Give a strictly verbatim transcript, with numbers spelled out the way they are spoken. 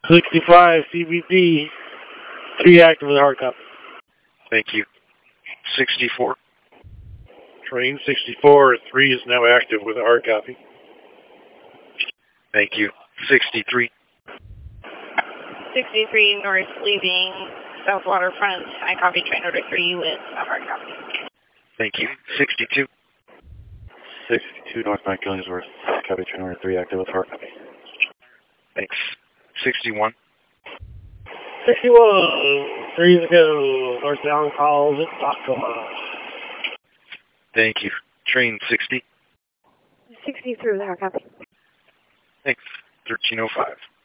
sixty-five C B D, three active with a hard copy. Thank you. sixty-four. Train sixty-four, three is now active with a hard copy. Thank you. sixty-three. sixty-three north leaving South Waterfront. I copy train order three with a hard copy. Thank you. sixty-two. sixty-two North Mount Killingsworth. Copy train order three active with hard copy. Thanks. sixty-one. sixty-one, three to go. Northbound calls at Tacoma. Thank you. Train sixty. sixty-three with a hard copy. Thanks. thirteen oh five.